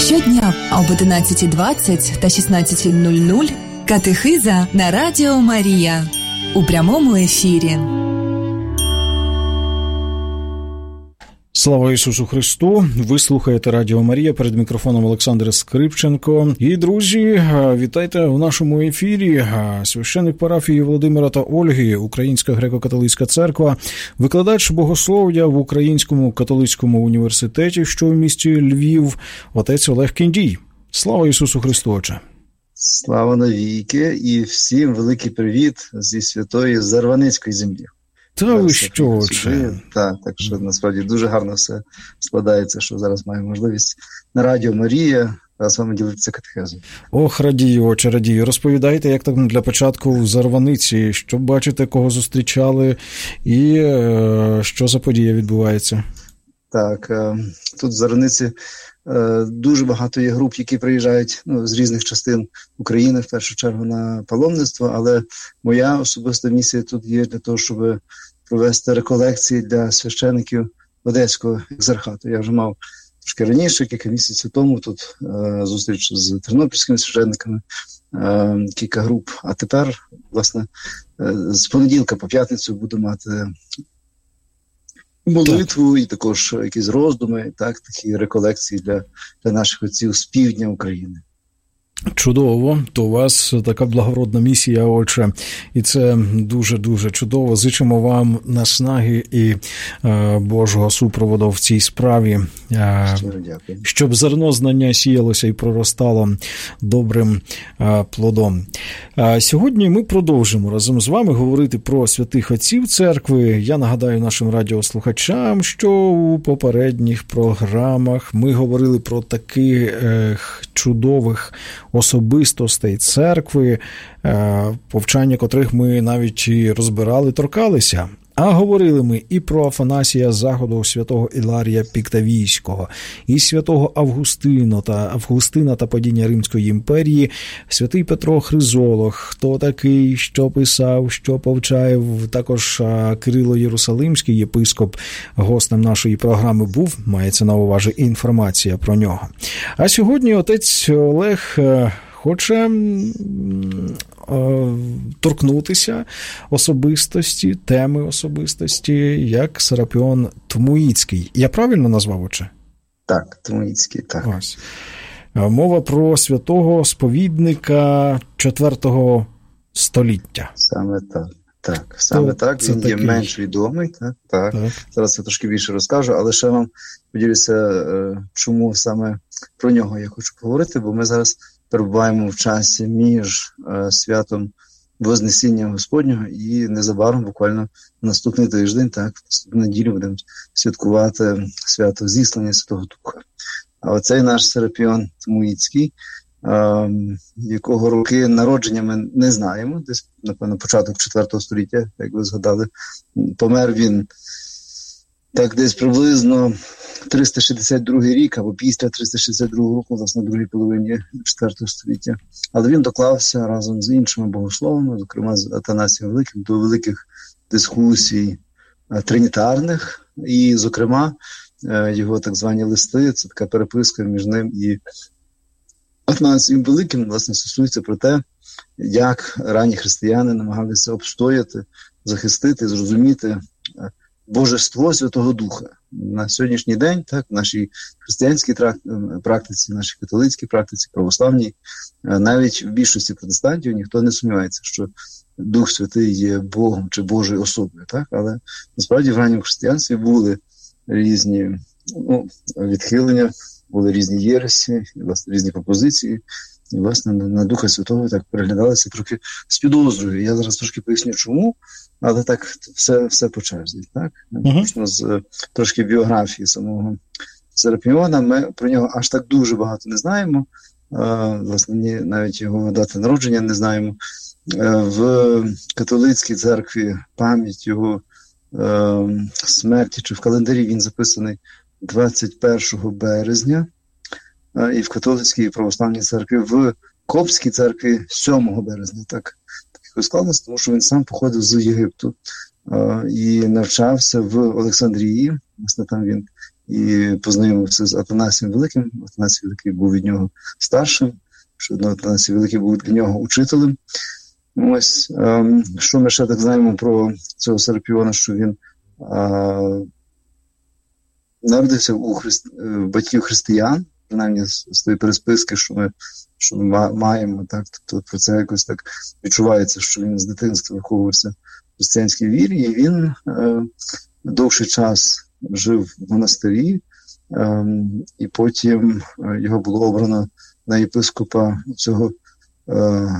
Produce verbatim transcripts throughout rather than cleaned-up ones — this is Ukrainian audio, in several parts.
Щодня об одинадцятій двадцять та шістнадцятій нуль нуль катехиза на Радіо Марія у прямому ефірі. Слава Ісусу Христу! Ви слухаєте Радіо Марія, перед мікрофоном Олександр Скрипченко. І, друзі, вітайте у нашому ефірі. Священник парафії Володимира та Ольги, Українська греко-католицька церква, викладач богослов'я в Українському католицькому університеті, що в місті Львів, отець Олег Кіндій. Слава Ісусу Христу, Отче! Слава навіки і всім великий привіт зі святої Зарваницької землі. Та ви що, Отче? Так, так що насправді дуже гарно все складається, що зараз маємо можливість на Радіо Марія з вами ділитися катехезою. Ох, радію, Отче, радію. Розповідайте, як так для початку в Зарваниці, що бачите, кого зустрічали і е, що за подія відбувається? Так, е, тут в Зарваниці е, дуже багато є груп, які приїжджають ну, з різних частин України, в першу чергу на паломництво, але моя особиста місія тут є для того, щоб провести реколекції для священиків Одеського екзархату. Я вже мав трошки раніше, кілька місяців тому, тут е, зустріч з тернопільськими священниками, е, кілька груп. А тепер, власне, е, з понеділка по п'ятницю буду мати молитву так. І також якісь роздуми, так, такі реколекції для, для наших отців з півдня України. Чудово, то у вас така благородна місія, Отче, і це дуже-дуже чудово. Зичимо вам наснаги і е, Божого супроводу в цій справі, е, щоб зерно знання сіялося і проростало добрим е, плодом. Е, сьогодні ми продовжимо разом з вами говорити про святих отців церкви. Я нагадаю нашим радіослухачам, що у попередніх програмах ми говорили про таких е, чудових особистостей церкви, повчання котрих ми навіть і розбирали, торкалися. А говорили ми і про Афанасія Заходу, святого Іларія Піктавійського, і святого Августина та Августина та падіння Римської імперії, святий Петро Хризолог, хто такий, що писав, що повчає, також Кирило Єрусалимський, єпископ, гостем нашої програми був, мається на увазі інформація про нього. А сьогодні отець Олег хоче торкнутися особистості, теми особистості, як Серапіон Тмуїцький. Я правильно назвав, Отче? Так, Тмуїцький, так. Ось. Мова про святого сповідника четвертого століття. Саме так. Так, саме То, так, він є такий... менш відомий, так, так. так. Зараз я трошки більше розкажу, але ще вам поділюся, чому саме про нього я хочу поговорити, бо ми зараз перебуваємо в часі між е, святом Вознесіння Господнього і незабаром, буквально наступний тиждень, так, наступну неділю будемо святкувати свято Зіслання Святого Духа. А оцей наш Серапіон Тмуїцький, е, якого роки народження ми не знаємо, десь, напевно, початок четвертого століття, як ви згадали, помер він так десь приблизно триста шістдесят другий рік, або після триста шістдесят другого року, власне, на другій половині четвертого століття. Але він доклався разом з іншими богословами, зокрема з Атанасієм Великим, до великих дискусій тринітарних. І, зокрема, його так звані листи, це така переписка між ним і Атанасієм Великим, власне, стосується про те, як ранні християни намагалися обстояти, захистити, зрозуміти Божество Святого Духа. На сьогоднішній день, так, в нашій християнській практиці, нашій католицькій практиці, православній, навіть в більшості протестантів ніхто не сумнівається, що Дух Святий є Богом чи Божою особою, так? Але насправді в ранньому християнстві були різні ну, відхилення, були різні єресі, власне, різні пропозиції. І, власне, на Духа Святого так переглядалися трохи з підозрою. Я зараз трошки поясню, чому, але так все, все по черзі. Так? Uh-huh. Почну з трошки біографії самого Серапіона. Ми про нього аж так дуже багато не знаємо. А, власне, ні, навіть його дати народження не знаємо. А, в католицькій церкві пам'ять його а, смерті, чи в календарі він записаний двадцять першого березня. І в католицькій і православній церкві, в Копській церкві сьомого березня. Так, так склалося, тому що він сам походив з Єгипту а, і навчався в Олександрії. Власне, там він і познайомився з Атанасієм Великим. Атанасій Великий був від нього старшим, що Атанасій Великий був для нього учителем. Ось, ем, що ми ще так знаємо про цього Серапіона, що він е, народився у христ... батьків християн, принаймні з, з тої переписки, що ми, що ми маємо, так, тобто про це якось так відчувається, що він з дитинства виховувався в християнській вірі, і він е, довший час жив в монастирі, е, і потім його було обрано на єпископа цього е,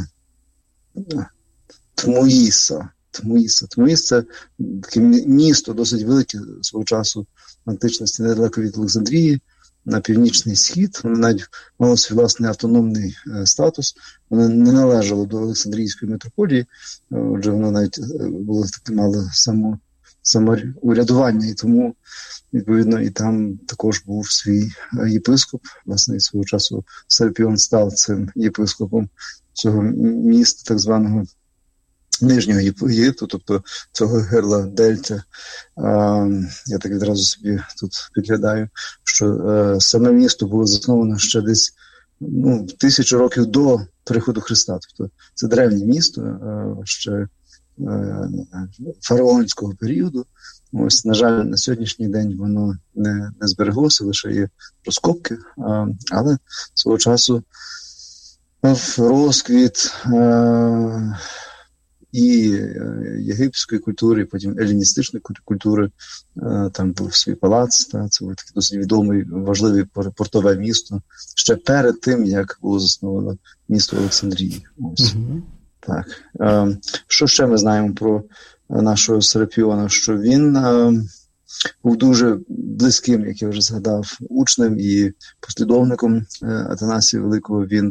Тмуїса. Тмуїса. Тмуїс – це таке місто, досить велике свого часу в античності, недалеко від Олександрії, на північний схід. Воно навіть мало свій власний автономний е, статус. Воно не належало до Олександрійської митрополії, отже, воно навіть було таке мало само, самоурядування, і тому, відповідно, і там також був свій єпископ. Власне, і свого часу Серапіон став цим єпископом цього міста, так званого Нижнього Єгипту, тобто цього гирла Дельти. Я так відразу собі тут підглядаю, що саме місто було засновано ще десь ну, тисячу років до приходу Христа. Тобто це древнє місто, ще фараонського періоду. Ось, на жаль, на сьогоднішній день воно не, не збереглося, лише є розкопки, але свого часу розквіт і єгипетської культури, і потім еліністичної культури. Там був свій палац, та, це був такий досить відомий, важливий портове місто, ще перед тим, як було засновано місто Олександрії. Ось. Mm-hmm. Так. Що ще ми знаємо про нашого Серапіона? Що він був дуже близьким, як я вже згадав, учнем і послідовником Атанасія Великого. Він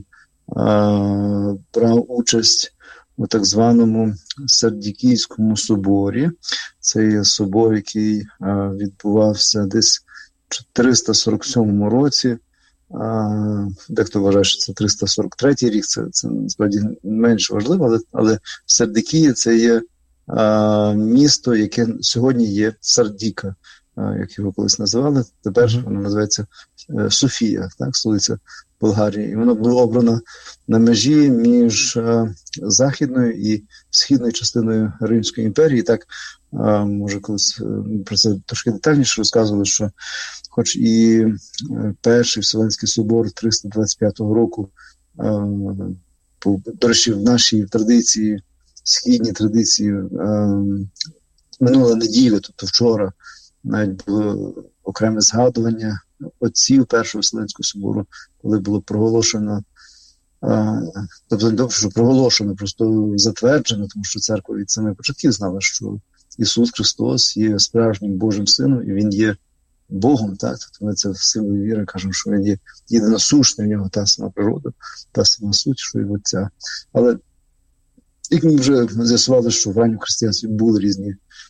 брав участь у так званому Сардікійському соборі. Це є собор, який а, відбувався десь в триста сорок сьомому році. А, дехто вважає, що це триста сорок третій рік, це, це насправді менш важливо, але, але Сардикія – це є а, місто, яке сьогодні є Сардіка, а, як його колись називали. Тепер воно називається Софія, так, столиця Болгарії. І воно було обрано на межі між а, західною і східною частиною Римської імперії. Так, а, може, колись про це трошки детальніше розказували, що хоч і перший Вселенський собор триста двадцять п'ятого року, а, був, до речі, в нашій традиції, східній традиції, а, минула неділя, тобто вчора, навіть було окреме згадування отців Першого Вселенського собору, коли було проголошено, а, тобто, що проголошено, просто затверджено, тому що церква від самих початків знала, що Ісус Христос є справжнім Божим Сином, і Він є Богом, так? Тобто ми це в силу віри кажемо, що Він є єдиносушний, в нього та сама природа, та сама суть, що і в Отця. Але як ми вже з'ясували, що в ранньому християнстві були різні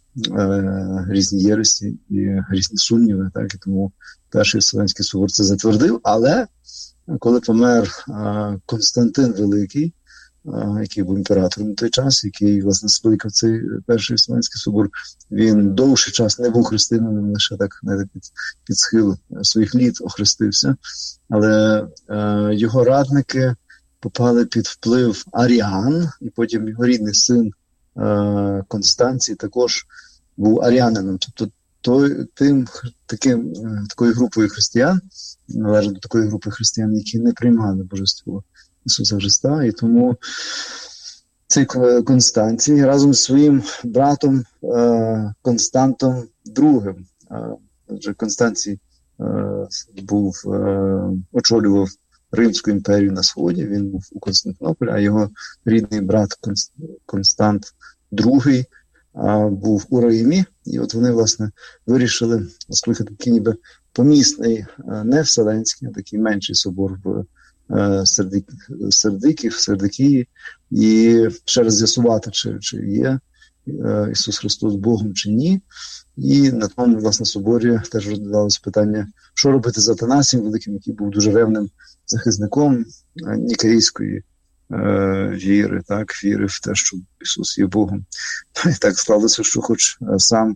Е, різні єресі і різні сумніви, так, і тому Перший Вселенський собор це затвердив, але коли помер е, Константин Великий, е, який був імператором на той час, який, власне, скликав цей Перший Вселенський собор, він довший час не був християнином, лише так, не під, під схил своїх літ охрестився, але е, його радники попали під вплив аріан, і потім його рідний син Констанцій також був аріанином. Тобто той, тим, таким, такою групою християн, належить до такої групи християн, які не приймали божество Ісуса Христа. І тому цей Констанцій разом з своїм братом Константом другим, адже Констанцій був, очолював Римську імперію на Сході, він був у Константинополі, а його рідний брат Констант другий а, був у Римі, і от вони, власне, вирішили скликати такий ніби помісний, а, не Вселенський, а такий менший собор в а, Сердик, Сердиків, Сердикії, і ще раз з'ясувати, чи, чи є а, Ісус Христос Богом, чи ні. І на тому, власне, соборі теж розглядалося питання, що робити з Атанасієм Великим, який був дуже ревним захисником нікейської е, віри, так, віри в те, що Ісус є Богом. І так склалося, що хоч сам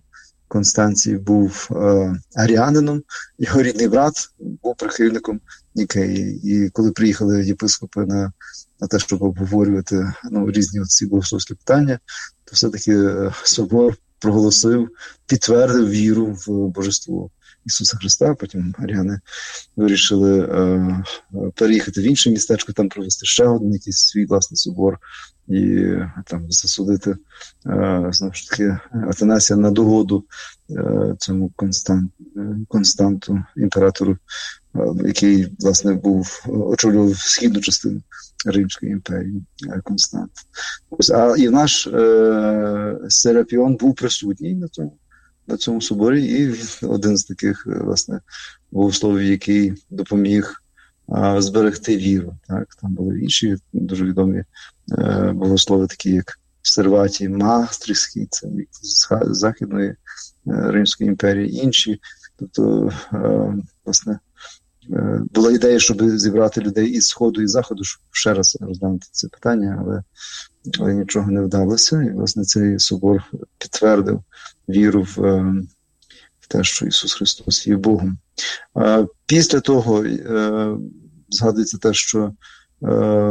Констанцій був е, аріанином, його рідний брат був прихильником Нікеї. І коли приїхали єпископи на, на те, щоб обговорювати ну, різні ці богословські питання, то все-таки е, собор проголосив, підтвердив віру в божество Ісуса Христа. Потім аріани вирішили е, переїхати в інше містечко, там провести ще один якийсь свій власний собор і там засудити е, знову ж таки Атанасія на догоду е, цьому Констант, Константу, імператору, е, який, власне, був очолював східну частину Римської імперії, е, Констант. Ось, а і наш е, Серапіон був присутній на цьому на цьому соборі, і він один з таких, власне, богословів, який допоміг а, зберегти віру. Так? Там були інші дуже відомі е, богослови, такі як Серватій Мастрихський, це з Західної е, Римської імперії, інші. Тобто, е, власне, е, була ідея, щоб зібрати людей із Сходу і Заходу, щоб ще раз розглянути це питання, але але нічого не вдалося. І, власне, цей собор підтвердив віру в, в те, що Ісус Христос є Богом. А після того е, згадується те, що е,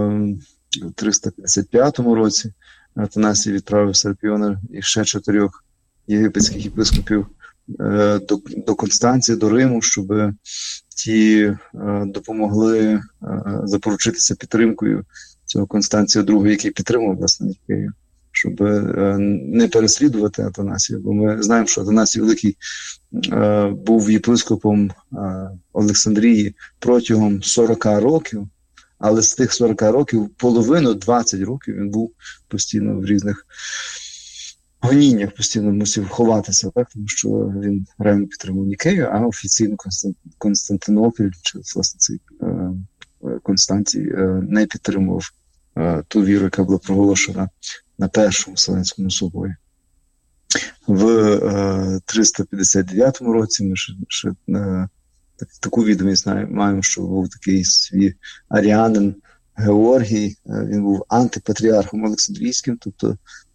в триста п'ятдесят п'ятому році Атанасій відправив Серапіона і ще чотирьох єгипетських єпископів е, до, до Констанції, до Риму, щоб ті е, допомогли е, запоручитися підтримкою цього Констанція другого, який підтримав, власне, Нікею, щоб е, не переслідувати Атанасія. Бо ми знаємо, що Атанасій Великий е, був єпископом е, Олександрії протягом сорок років, але з тих сорок років половину, двадцять років, він був постійно в різних гоніннях, постійно мусив ховатися, так? Тому що він реально підтримав Нікею, а офіційно Константинополь, чи, власне, цей е, Констанцій е, не підтримував е, ту віру, яка була проголошена на Першому Вселенському соборі. В е, триста п'ятдесят дев'ятому році ми ще, ще е, так, таку відомість маємо, що був такий свій аріанин Георгій, е, він був антипатріархом Олександрійським, тобто,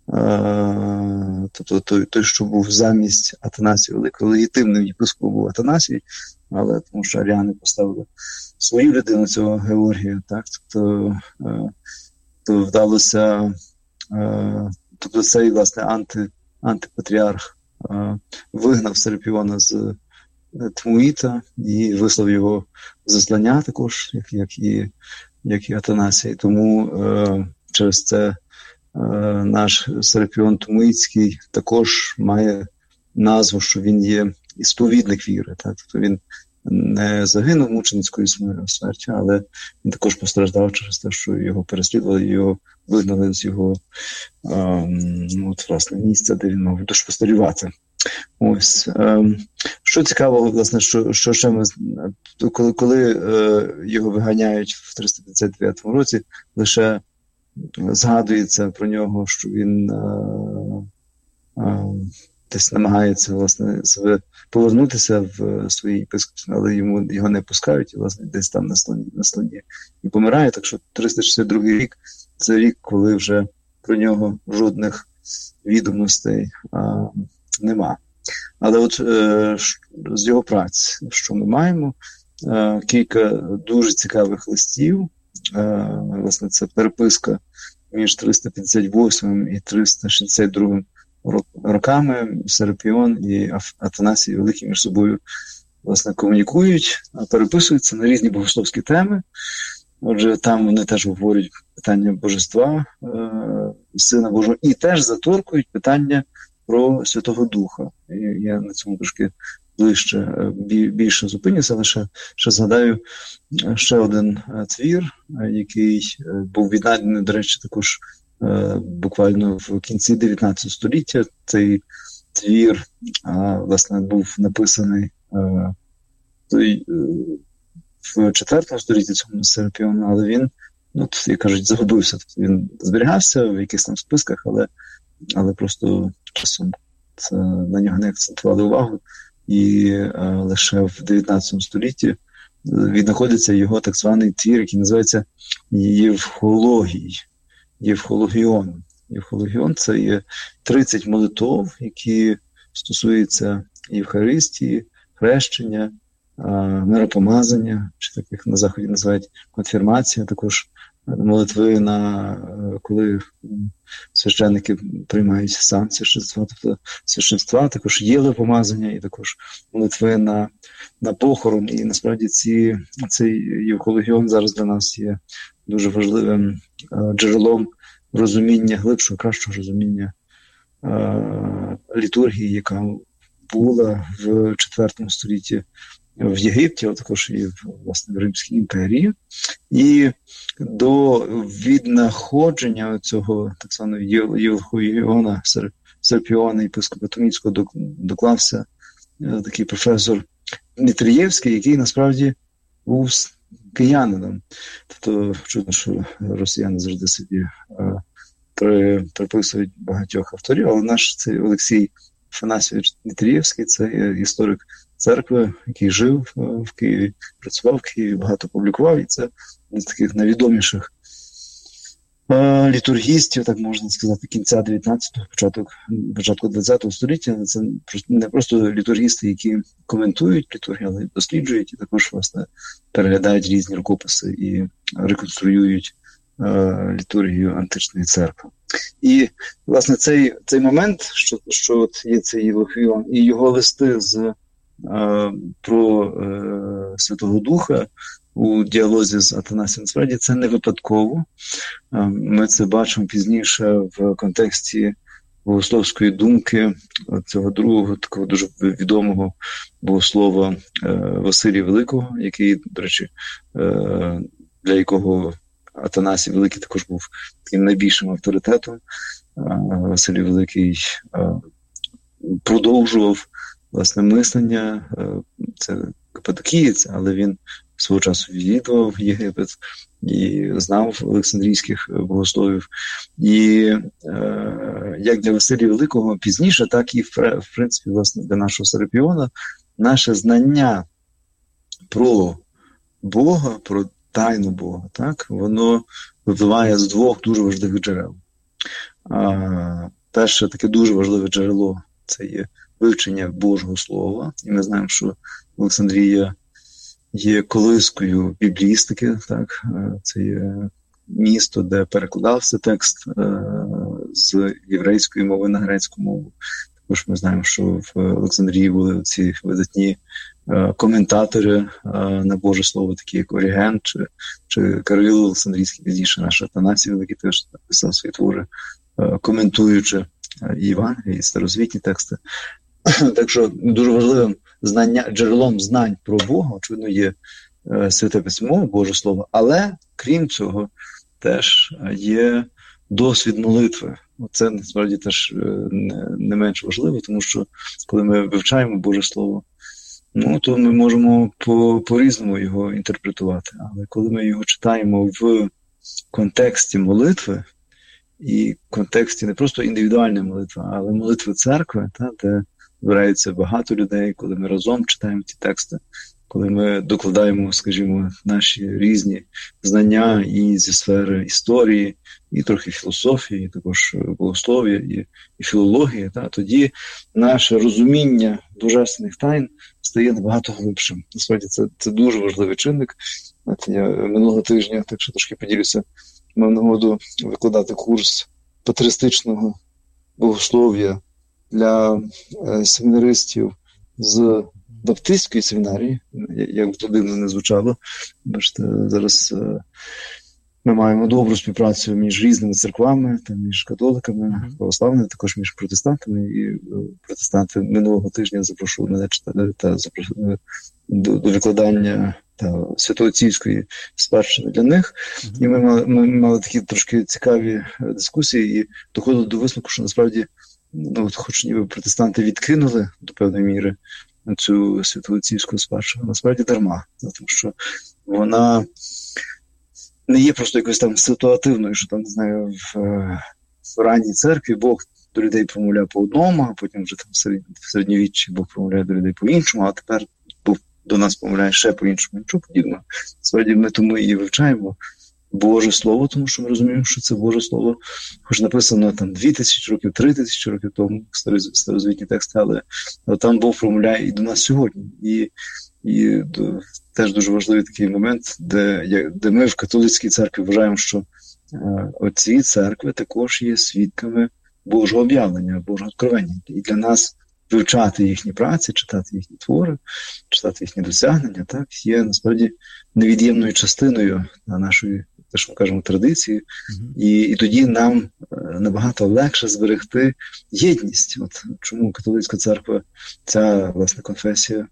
е, тобто той, той, що був замість Атанасія Великого, легітимним єпископом був Атанасій, але тому що аріани поставили свою людину, цього Георгія, так, тобто е, то вдалося, е, тобто цей, власне, анти, антипатріарх е, вигнав Серапіона з Тмуїта і вислав його заслання також, як, як, і, як і Атанасій. Тому е, через це е, наш Серапіон Тмуїцький також має назву, що він є ісповідник віри, так, тобто він не загинув мученицькою смертю, але він також постраждав через те, що його переслідували, його вигнали з його ем, от, власне, місця, де він мав душпостарювати. Ось. Ем, що цікаво, власне, що, що ще ми, коли, коли е, його виганяють в триста п'ятдесят дев'ятому році, лише згадується про нього, що він е, е, десь намагається, власне, себе повернутися в свої єпископство, але йому його не пускають, і, власне, десь там на слоні, на слоні і помирає. Так що триста шістдесят другий рік – це рік, коли вже про нього жодних відомостей а, нема. Але от е, з його праць, що ми маємо? Е, кілька дуже цікавих листів. Е, власне, це переписка між триста п'ятдесят восьмим і триста шістдесят другим роками. Серапіон і Атанасій Великий між собою, власне, комунікують, переписуються на різні богословські теми. Отже, там вони теж говорять питання божества, е, Сина Божого, і теж заторкують питання про Святого Духа. І я на цьому трошки ближче, більше зупинюся, але ще, ще згадаю ще один твір, який був віднайдений, до речі, також буквально в кінці дев'ятнадцятого століття. Цей твір, власне, був написаний той, в четвертому столітті цьому Серапіону, але він, ну, як кажуть, загубився. Тобто він зберігався в якихось там списках, але, але просто часом це, на нього не акцентували увагу. І а, лише в дев'ятнадцятому столітті віднаходиться його так званий твір, який називається Євхологій. Євхологіон. Євхологіон – це є тридцять молитов, які стосується Євхаристії, хрещення, миропомазання, чи так як на Заході називають конфірмація, також молитви, на коли священники приймають сан священства, тобто священства, також єлепомазання і також молитви на, на похорон. І насправді ці, цей євхологіон зараз для нас є дуже важливим джерелом розуміння, глибшого, кращого розуміння літургії, яка була в четвертому столітті в Єгипті, а також і власне в Римській імперії. І до віднаходження цього так званого Євхологіона Серапіона єпископа Томіцького доклався такий професор Дмитрієвський, який насправді був киянином. Тобто чудно, що росіяни завжди собі при, приписують багатьох авторів, але наш цей Олексій Афанасійович Дмитрієвський, це історик церкви, який жив в Києві, працював в Києві, багато публікував, і це один з таких найвідоміших е, літургістів, так можна сказати, кінця дев'ятнадцятого, початок, початку двадцятого століття. Це не просто літургісти, які коментують літургію, але й досліджують, і також, власне, переглядають різні рукописи і реконструюють е, літургію античної церкви. І, власне, цей, цей момент, що, що от є цей Євхологіон, і його листи з про е, Святого Духа у діалозі з Атанасієм, насправді це не випадково. Ми це бачимо пізніше в контексті богословської думки цього другого, такого дуже відомого богослова е, Василія Великого, який, до речі, е, для якого Атанасій Великий також був таким найбільшим авторитетом. Е, Василій Великий е, продовжував власне мислення, це каппадокієць, але він свого часу відвідував Єгипет і знав олександрійських богословів. І е, як для Василія Великого пізніше, так і в принципі, власне, для нашого Серапіона наше знання про Бога, про тайну Бога, так, воно випливає з двох дуже важливих джерел. А, перше таке дуже важливе джерело – це є вивчення Божого Слова. І ми знаємо, що Олександрія є колискою біблістики, так? Це є місто, де перекладався текст е- з єврейської мови на грецьку мову. Також ми знаємо, що в Олександрії були ці видатні е- коментатори е- на Боже Слово, такі як Оріген чи, чи Кирило Олександрійський, пізніше наш Атанасій Великий теж писав свої твори, е- коментуючи і Євангелії, і старозвітні тексти. Так що дуже важливим знання, джерелом знань про Бога, очевидно, є е, Святе Письмо, Боже Слово, але, крім цього, теж є досвід молитви. Це, насправді, теж е, не, не менш важливо, тому що, коли ми вивчаємо Боже Слово, ну, то ми можемо по, по-різному його інтерпретувати. Але коли ми його читаємо в контексті молитви, і в контексті не просто індивідуальної молитви, але молитви церкви, та, де збирається багато людей, коли ми разом читаємо ті тексти, коли ми докладаємо, скажімо, наші різні знання і зі сфери історії, і трохи філософії, і також богослов'я, і, і філології, та, тоді наше розуміння божественних тайн стає набагато глибшим. Насправді це, це дуже важливий чинник. Я минулого тижня, так що трошки поділюся, мав нагоду викладати курс патристичного богослов'я для е, семінаристів з баптистської семінарії, як би то дивно не звучало. Бачите, зараз е, ми маємо добру співпрацю між різними церквами, там, між католиками, православними, також між протестантами. І е, протестанти минулого тижня запрошували мене читати та запрошували до, до викладання та святоотцівської спадщини для них. Mm-hmm. І ми мали, ми мали такі трошки цікаві дискусії і доходили до висновку, що насправді, ну, от, хоч ніби протестанти відкинули до певної міри цю святоотцівську спадщину, насправді дарма, тому що вона не є просто якось там ситуативною, що там, не знаю, в, в ранній церкві Бог до людей промовляє по одному, а потім вже там в середньовіччі Бог промовляє до людей по іншому, а тепер Бог до нас помовляє ще по-іншому, нічого подібного. Справді ми тому і вивчаємо Боже Слово, тому що ми розуміємо, що це Боже Слово, хоч написано там дві тисячі років, три тисячі років тому, старозвітні тексти, але, але там Бог промовляє і до нас сьогодні. І, і до, теж дуже важливий такий момент, де, де ми в католицькій церкві вважаємо, що е, отці церкви також є свідками Божого об'явлення, Божого откровення. І для нас вивчати їхні праці, читати їхні твори, читати їхні досягнення, так, є насправді невід'ємною частиною нашої, те, що ми кажемо, традиції. Mm-hmm. І, і тоді нам набагато легше зберегти єдність. От чому католицька церква, ця, власне, конфесія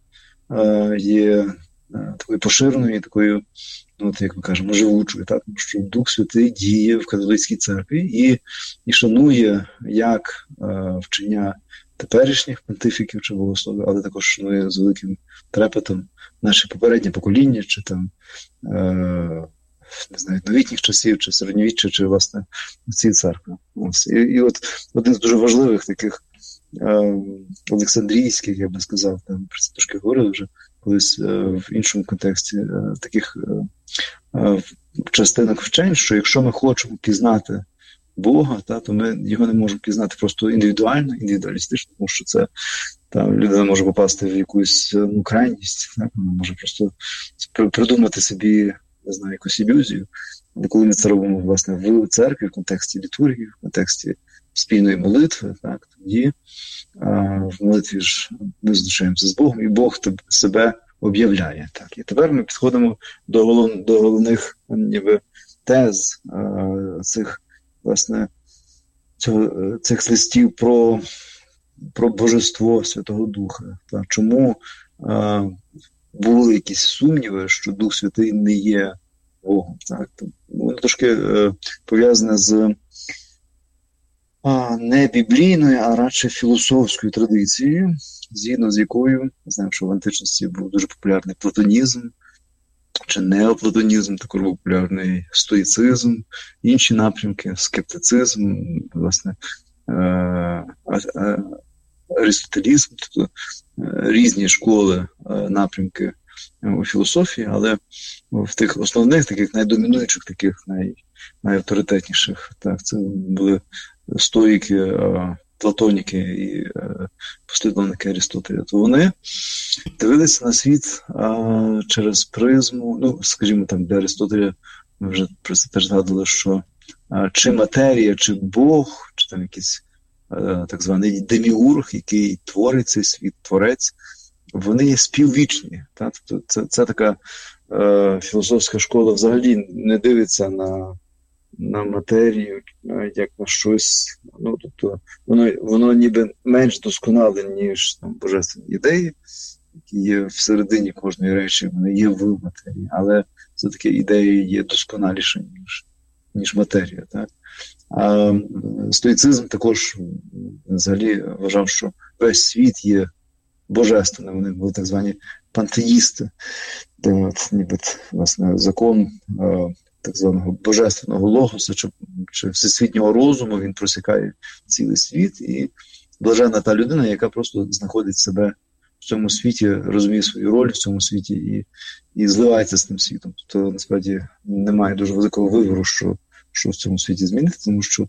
є такою поширеною, такою, ну, от, як ми кажемо, живучою, так? Тому що Дух Святий діє в католицькій церкві і, і шанує як е, вчення теперішніх понтифіків чи богословів, але також шанує з великим трепетом наші попередні покоління, чи там е, не знаю, новітніх часів, чи середньовіччя, чи, власне, ці церкви. Ось. І, і от один з дуже важливих таких е, олександрійських, я б не сказав, там про це трошки говорили вже колись е, в іншому контексті, е, таких е, е, частинок вчень, що якщо ми хочемо пізнати Бога, та, то ми його не можемо пізнати просто індивідуально, індивідуалістично, тому що це там людина може попасти в якусь ну, крайність, так, вона може просто придумати собі, не знаю, якусь ілюзію. Але коли ми це робимо, власне, в церкві, в контексті літургії, в контексті спільної молитви, так, тоді а, в молитві ж ми зустрічаємося з Богом, і Бог себе об'являє. Так. І тепер ми підходимо до, голов, до головних ніби тез а, цих, власне, цього, цих листів про, про божество Святого Духа. Так. Чому а, були якісь сумніви, що Дух Святий не є Богом. Так. Воно трошки е, пов'язане з а, не біблійною, а радше філософською традицією, згідно з якою, знаємо, що в античності був дуже популярний платонізм, чи неоплатонізм, також був популярний стоїцизм, інші напрямки, скептицизм, власне, е, е, аристотелізм, тобто е, різні школи, е, напрямки у філософії, але в тих основних, таких найдомінуючих, таких най, найавторитетніших, так, це були стоїки, платоніки і послідовники Арістотеля. То вони дивилися на світ а, через призму, ну, скажімо, там, для Арістотеля ми вже про це теж згадували, що а, чи матерія, чи Бог, чи там якийсь а, так званий деміург, який творить цей світ, творець, вони є співвічні. Так? Тобто це, це така е, філософська школа взагалі не дивиться на, на матерію, як на щось. Ну, тобто воно, воно ніби менш досконале, ніж там, божественні ідеї, які є всередині кожної речі, вони є в матерії, але все-таки ідеї є досконаліші, ніж, ніж матерія. Так? А стоїцизм також взагалі вважав, що весь світ є божественне, вони були так звані пантеїсти, де от, ніби, власне, закон е, так званого божественного логоса чи, чи всесвітнього розуму, він просікає цілий світ, і блаженна та людина, яка просто знаходить себе в цьому світі, розуміє свою роль в цьому світі і, і зливається з тим світом. Тобто, насправді, немає дуже великого вибору, що, що в цьому світі змінити, тому що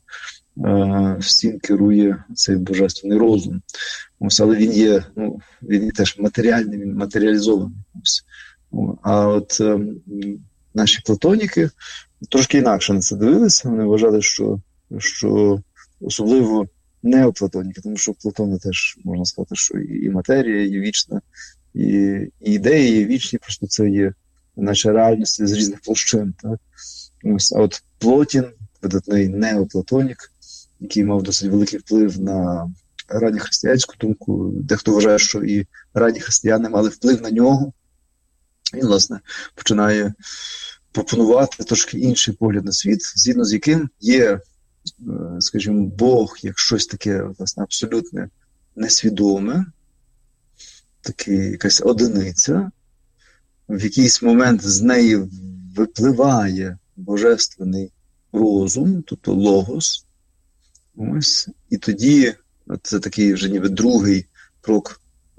е, всім керує цей божественний розум. Ось, але він є, ну, він є теж матеріальний, він матеріалізований. Ось. А от е, наші платоніки трошки інакше на це дивилися. Вони вважали, що, що особливо неоплатоніки, тому що в Платона теж можна сказати, що і, і матерія є вічна, і, і ідеї є вічні, просто це є наче реальності з різних площин. Так? Ось, а от Плотін, видатний неоплатонік, який мав досить великий вплив на ранньохристиянську думку, дехто вважає, що і ранні християни мали вплив на нього, він, власне, починає пропонувати трошки інший погляд на світ, згідно з яким є, скажімо, Бог як щось таке, власне, абсолютно несвідоме, таке, якась одиниця, в якийсь момент з неї випливає божественний розум, тобто логос, ось, і тоді це такий вже ніби другий крок,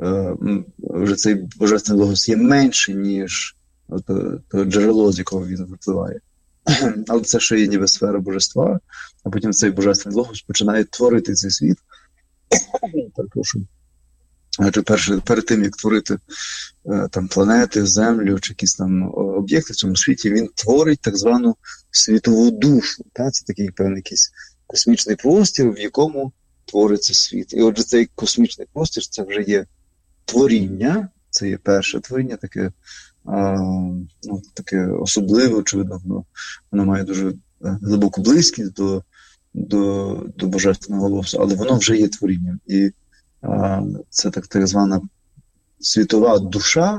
вже цей божественний логос є менший, ніж от, то джерело, з якого він випливає. але це ще є ніби сфера божества, а потім цей божественний логос починає творити цей світ. Перепрошую. Адже перше, перед тим, як творити там планети, землю чи якісь там об'єкти в цьому світі, він творить так звану світову душу. Та? Це такий певний якийсь космічний простір, в якому твориться світ. І отже, цей космічний простір, це вже є творіння, це є перше творіння, таке, а, ну, таке особливе, очевидно, воно, воно має дуже глибоку близькість до, до, до божественного голосу, але воно вже є творінням. І а, це так, так звана світова душа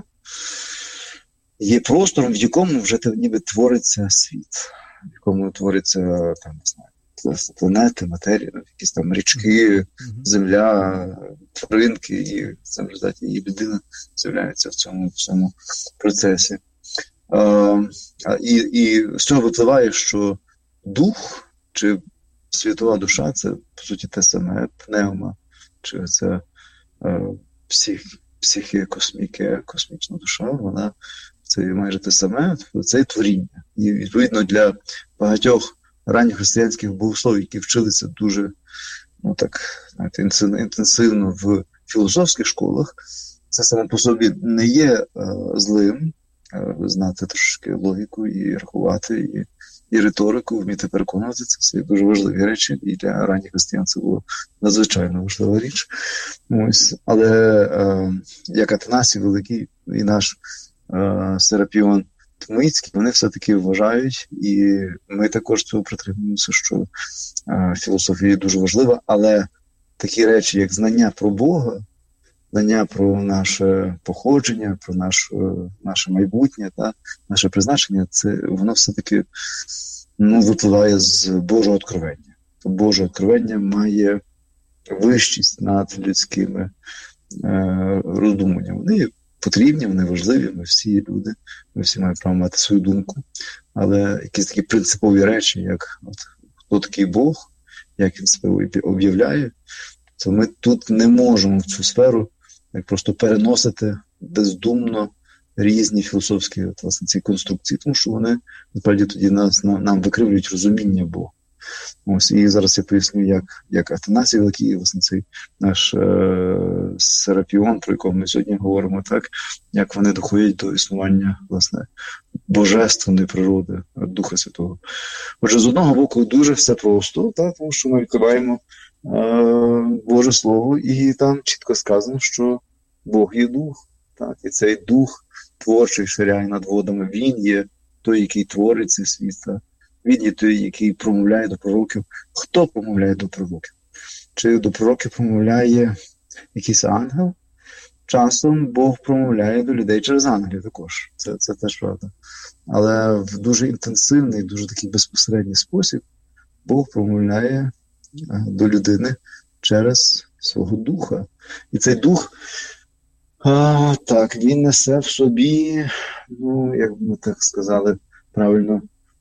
є простором, в якому вже ніби твориться світ, в якому твориться, там, не знаю, планети, матерія, якісь там річки, mm-hmm. земля, тваринки, і в цьому результаті і людина з'являється в цьому, в цьому процесі. А, і, і з цього випливає, що дух, чи світова душа, це, по суті, те саме, пневма, чи це е, псих, психія, косміке, космічна душа, вона це майже те саме, це творіння. І, відповідно, для багатьох ранньохристиянських богословів, які вчилися дуже, ну так, знаєте, інтенсивно в філософських школах, це саме по собі не є е, злим, е, знати трошки логіку і рахувати, і, і риторику, вміти переконувати. Це все дуже важливі речі, і для ранніх християн це було надзвичайно важлива річ. Ось. Але е, як Атанасій Великий і наш е, Серапіон Тмицький, вони все-таки вважають, і ми також цього притримуємося, що е, філософія дуже важлива, але такі речі, як знання про Бога, знання про наше походження, про наш, е, наше майбутнє, та, наше призначення, це воно все-таки ну, випливає з Божого откровення. Боже откровення має вищість над людськими е, роздумуваннями. Вони потрібні, вони важливі, ми всі люди, ми всі маємо право мати свою думку, але якісь такі принципові речі, як от, хто такий Бог, як він себе об'являє, то ми тут не можемо в цю сферу як просто переносити бездумно різні філософські от, власне, ці конструкції, тому що вони, насправді, тоді нас, нам, нам викривлюють розуміння Бога. Ось, і зараз я поясню, як, як Атанасій Великий, власне, цей наш е- Серапіон, про якого ми сьогодні говоримо, так, як вони доходять до існування, власне, божественної природи, Духа Святого. Отже, з одного боку, дуже все просто, так, тому що ми відкриваємо е- Боже Слово, і там чітко сказано, що Бог є Дух, так, і цей Дух творчий ширяє над водами, Він є той, який творить цей світ, так. Він є той, який промовляє до пророків. Хто промовляє до пророків? Чи до пророків промовляє якийсь ангел? Часом Бог промовляє до людей через ангелів також. Це, це теж правда. Але в дуже інтенсивний, дуже такий безпосередній спосіб Бог промовляє до людини через свого духа. І цей дух, а, так, він несе в собі, ну, як ми так сказали правильно,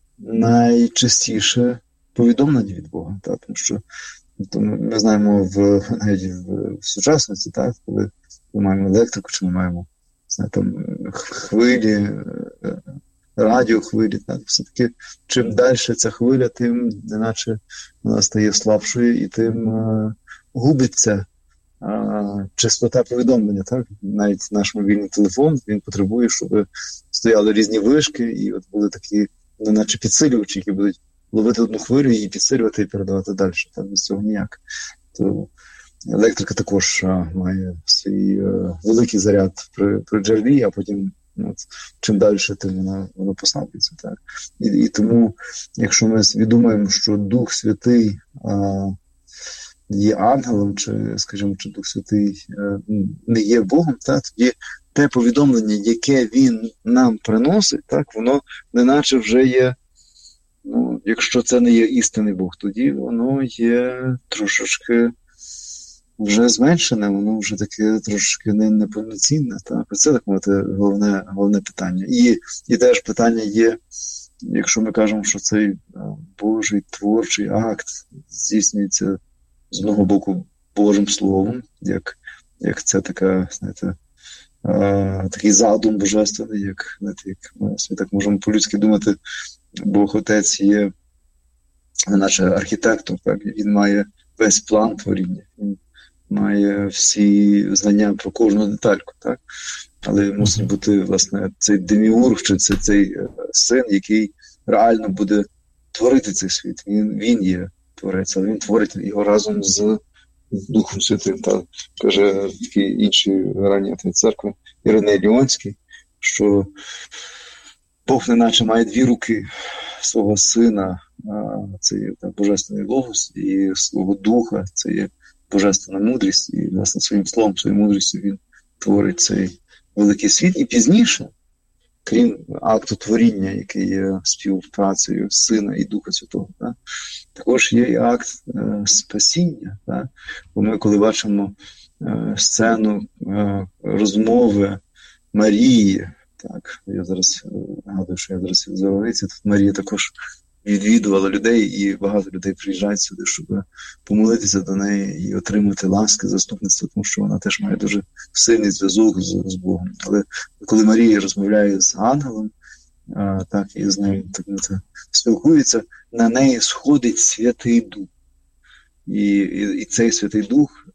найчастіше повідомлення від Бога, так? Тому що то ми знаємо в, навіть в, в сучасності, так? Коли ми маємо електрику, чи ми маємо знає, там, хвилі, радіохвилі, так? Все-таки чим далі ця хвиля, тим неначе вона стає слабшою і тим а, губиться а, частота повідомлення. Так? Навіть наш мобільний телефон, він потребує, щоб стояли різні вишки і от були такі неначе підсилювачі, які будуть ловити одну хвилю і підсилювати і передавати далі. Так, без цього ніяк. То електрика також а, має свій а, великий заряд при, при джерелі, а потім от, чим далі, тим вона, вона послаблюється. Так. І, і тому, якщо ми свідомуємо, що Дух Святий а, є ангелом, чи, скажімо, чи Дух Святий а, не є Богом, так, тоді те повідомлення, яке він нам приносить, так, воно неначе вже є, ну, якщо це не є істинний Бог, тоді воно є трошечки вже зменшене, воно вже таке трошечки не, неповноцінне. Так? Це, так мовити, головне, головне питання. І, і теж питання є, якщо ми кажемо, що цей Божий творчий акт здійснюється з одного боку Божим Словом, як, як це така, знаєте, Uh, такий задум божественний, як, знаєте, як ми так можемо по-людськи думати, Бог Отець є, наче архітектор, так? Він має весь план творіння, він має всі знання про кожну детальку, так? Але мусить бути, власне, цей деміург, чи це цей син, який реально буде творити цей світ. Він, він є творець, але він творить його разом з Духом Святим. Та, каже такі інші ранні отець церкви Іриней Ліонський, що Бог неначе має дві руки: свого сина, це є так, божественний логос, і свого духа, це є божественна мудрість, і, власне, своїм словом, своєю мудрістю він творить цей великий світ. І пізніше, крім акту творіння, який є співпрацею Сина і Духа Святого, так, також є і акт е, спасіння. Так. Бо ми, коли бачимо е, сцену е, розмови Марії, так, я зараз нагадую, що я зараз від Зоровиці, тут Марія також відвідувала людей, і багато людей приїжджають сюди, щоб помолитися до неї і отримати ласки, заступництво, тому що вона теж має дуже сильний зв'язок з, з Богом. Але коли Марія розмовляє з ангелом, а, так, і з нею так, так, спілкується, на неї сходить Святий Дух. І, і, і цей Святий Дух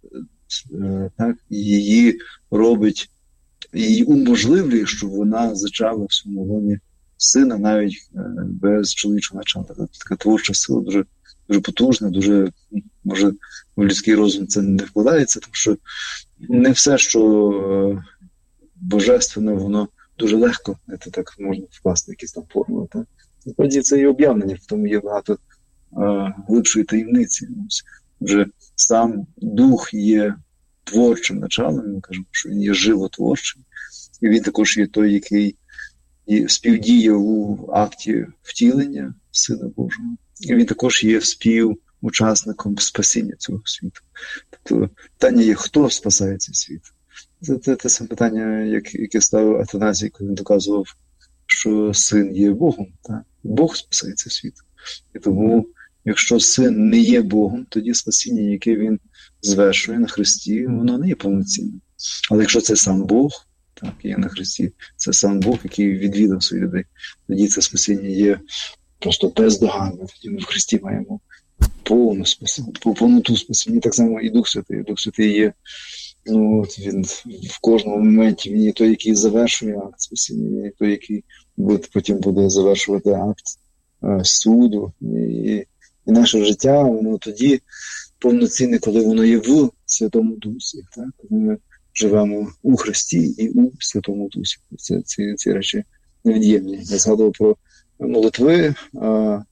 так, її робить, її уможливлює, щоб вона зачала в своєму лоні сина навіть без чоловічого начала. Така творча сила дуже, дуже потужна, дуже, може, в людський розум це не вкладається, тому що не все, що божественне, воно дуже легко, це так можна вкласти якісь там формули. Так? Насправді це і об'явлення, в тому є багато а, глибшої таємниці. Вже сам дух є творчим началом, ми кажемо, що він є животворчим, і він також є той, який і співдіє у акті втілення Сина Божого. І він також є співучасником спасіння цього світу. Тобто питання є, хто спасає цей світ. Це те, те саме питання, яке ставив Атанасій, коли він доказував, що Син є Богом. Так? Бог спасає цей світ. І тому, якщо Син не є Богом, тоді спасіння, яке він звершує на Христі, воно не є повноцінним. Але якщо це сам Бог, так, є на Христі, це сам Бог, який відвідав своїх людей, тоді це спасіння є просто бездоганне. Тоді ми в Христі маємо повну спасіння, повноту спасіння. Так само і Дух Святий. Дух Святий є, ну, от він в кожному моменті, він є той, який завершує акт спасіння, він є той, який буде, потім буде завершувати акт е, суду. І, і наше життя, воно тоді повноцінне, коли воно є в Святому Дусі. Так? Коли ми живемо у Христі і у Святому Дусі. Це, ці, ці речі невід'ємні. Я згадував про молитви а,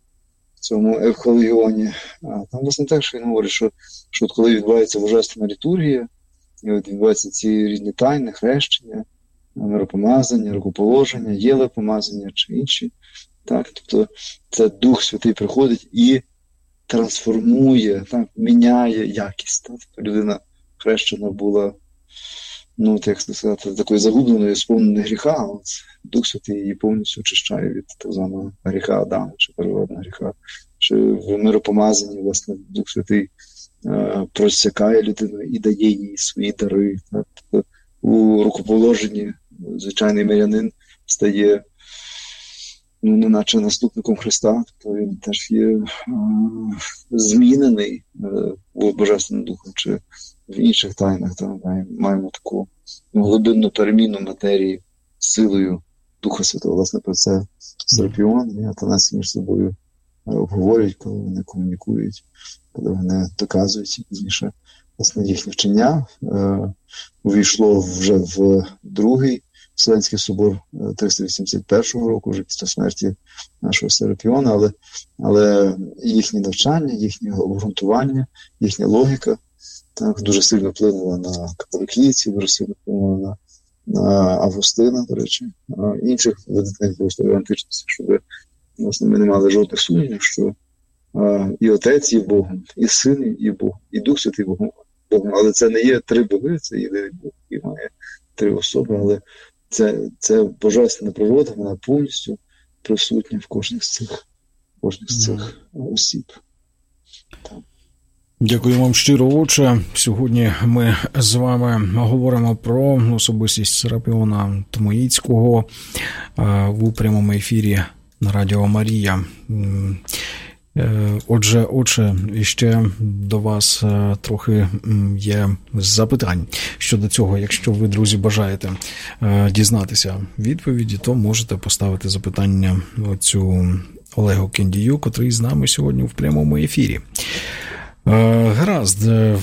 в цьому Евхолегіоні. А, там, власне, так, що він говорить, що, що от коли відбувається божественна літургія, і от відбуваються ці різні тайни, хрещення, миропомазання, рукоположення, єлепомазання чи інші. Так, тобто це Дух Святий приходить і трансформує, так, міняє якість. Так? Тобто людина хрещена була, ну, так сказати, такої загубленої, сповненої гріха, але Дух Святий її повністю очищає від так званого гріха Адама, чи первородного гріха. Чи в миропомазанні, власне, Дух Святий е, просякає людину і дає їй свої дари. Так? Тобто у рукоположенні звичайний мирянин стає, ну, не наче наступником Христа, тобто він теж є е, змінений е, Божественним Духом, чи в інших тайнах. Там маємо таку глибинну переміну матерії силою Духа Святого. Власне, про це Серапіон і Атанасій між собою обговорюють, коли вони комунікують, коли вони доказують, і пізніше, власне, їхнє вчення е, увійшло вже в другий Вселенський собор триста вісімдесят першого року, вже після смерті нашого Серапіона, але, але їхнє навчання, їхнє обґрунтування, їхня логіка так, дуже сильно вплинула на католикійців, дуже сильно вплинула на, на Августина, до речі, а інших видатних богословів античності, щоб, власне, ми не мали жодних сумнівів, що а, і Отець є Богом, і Син є Богом, і Дух Святий Богом. Богом. Але це не є три боги, це єдиний Бог, який має три особи, але це, це божественна природа, вона повністю присутня в кожних з цих, кожних з цих осіб. Так. Дякую вам щиро, отче. Сьогодні ми з вами говоримо про особистість Серапіона Томоїцького в прямому ефірі на Радіо Марія. Отже, отже, іще до вас трохи є запитань щодо цього. Якщо ви, друзі, бажаєте дізнатися відповіді, то можете поставити запитання оцю Олегу Кендію, котрий з нами сьогодні в прямому ефірі. Гаразд.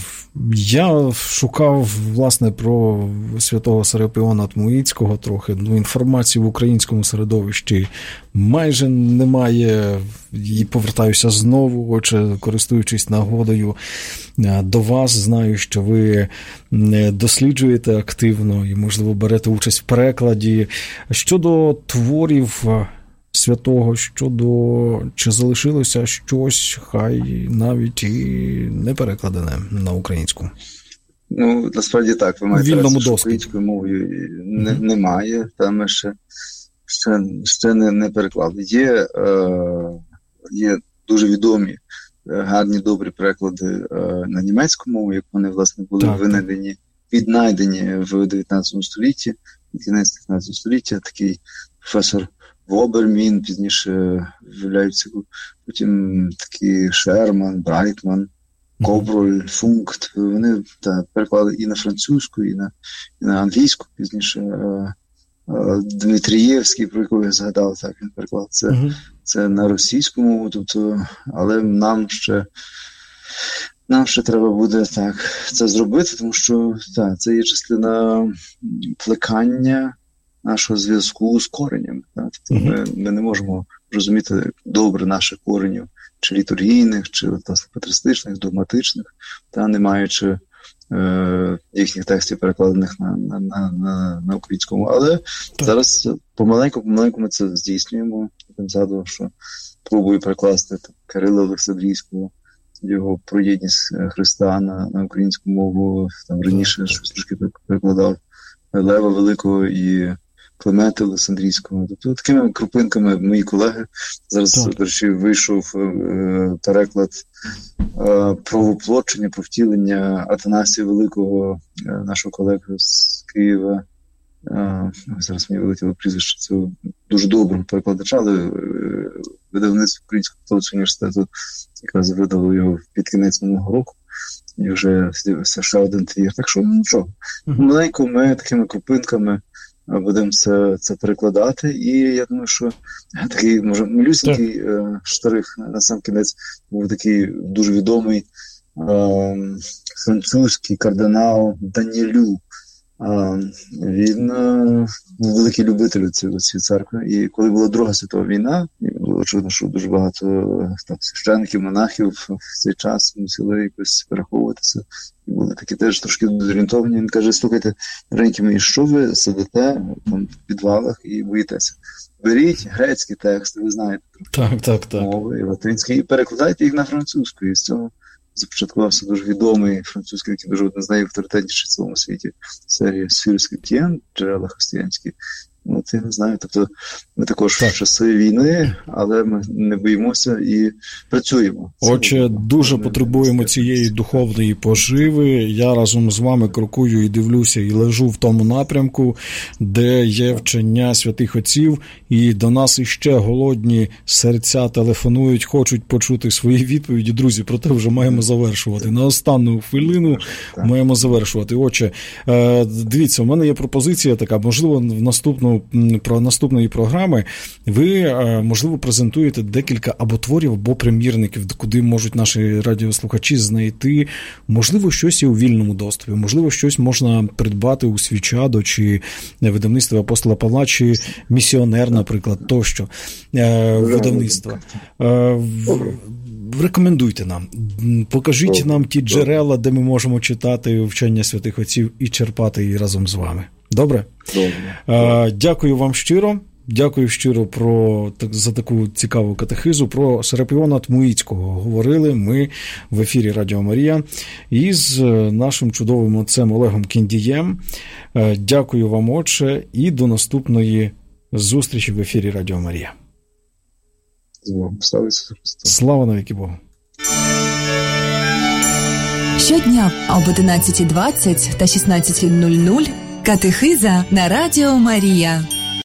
Я шукав, власне, про святого Серапіона Тмуїцького трохи. Ну, інформації в українському середовищі майже немає. І повертаюся знову, отже, користуючись нагодою до вас. Знаю, що ви досліджуєте активно і, можливо, берете участь в перекладі. Щодо творів святого, щодо чи залишилося щось, хай навіть і не перекладене на українську? Ну, насправді так, ви маєте рацію, що українською мовою не, mm-hmm. немає, там ще, ще, ще не, не переклади. Є, е, є дуже відомі, гарні, добрі переклади е, на німецьку мову, як вони, власне, були так. винайдені, віднайдені в дев'ятнадцятому столітті, кінець дев'ятнадцятого століття, такий професор Вобермін, пізніше виявляються, потім такі Шерман, Брайтман, Коброль, Функт. Вони та, переклали і на французьку, і на, і на англійську. Пізніше е, е, Дмитрієвський, про якого я згадав, так він переклав. Це, uh-huh. це на російську мову, тобто, але нам ще, нам ще треба буде так це зробити, тому що та, це є частина плекання нашого зв'язку з коренем. Тобто mm-hmm. ми, ми не можемо розуміти добре наших коренів, чи літургійних, чи власне патристичних, догматичних, та не маючи е, їхніх текстів перекладених на, на, на, на, на українському. Але так. зараз помаленьку-помаленьку ми це здійснюємо. Я згадував, що пробую перекласти там, Кирила Олександрійського, його про єдність Христа на, на українську мову. Там раніше так, щось трошки перекладав Лева Великого і Климента Олександрійського. Тобто такими крупинками мої колеги. Зараз, так. до речі, вийшов е, переклад е, про воплочення, про втілення Атанасія Великого, е, нашого колеги з Києва. Е, зараз мені вилетіло прізвище цього дуже доброго перекладача, але е, видавництво Українського католицького університету якраз видало його під кінець минулого року. І вже з'явився ще один твір. Так що, ну що, маленько ми такими крупинками будемо це, це перекладати, і я думаю, що такий, може, малюсенький е, штрих на сам кінець був такий дуже відомий е, французький кардинал Даніелю. Е, він е, був великий любитель цієї церкви, і коли була Друга світова війна, і було очевидно, що дуже багато там, священників, монахів в цей час мусили якось переховуватися. І були такі теж трошки дезорієнтовані. Він каже, слухайте, реньки мої, що ви сидите там, в підвалах і боїтеся? Беріть грецькі тексти, ви знаєте так, так, так. мови, і латинські, і перекладайте їх на французьку. І з цього започаткувався дуже відомий французький, який дуже один з найавторитетніших в цілому світі, серія «Сюрський Т'єн», «Джерела християнські». От, я не знаю, тобто ми також так. в часи війни, але ми не боїмося і працюємо. Отже, дуже потребуємо цієї духовної поживи. Я разом з вами крокую і дивлюся, і лежу в тому напрямку, де є вчення святих отців, і до нас іще голодні серця телефонують, хочуть почути свої відповіді. Друзі, проте вже маємо завершувати. На останню хвилину так. маємо завершувати. Отже, дивіться, у мене є пропозиція така, можливо, в наступну про наступної програми ви, можливо, презентуєте декілька або творів, або примірників, куди можуть наші радіослухачі знайти, можливо, щось є у вільному доступі, можливо, щось можна придбати у Свічадо, чи видавництво апостола Павла, чи Місіонер, наприклад, тощо видавництва. Рекомендуйте нам, покажіть нам ті джерела, де ми можемо читати вчення святих отців і черпати її разом з вами. Добре? Добре. Дякую вам щиро. Дякую щиро про, за таку цікаву катехизу. Про Серапіона Тмуїцького говорили ми в ефірі Радіо Марія із нашим чудовим отцем Олегом Кендієм. Дякую вам, отче, і до наступної зустрічі в ефірі Радіо Марія. Слава Ісусу Христу. Слава навіки Богу. Щодня об одинадцята двадцять та шістнадцята нуль нуль катехиза на Радіо Марія.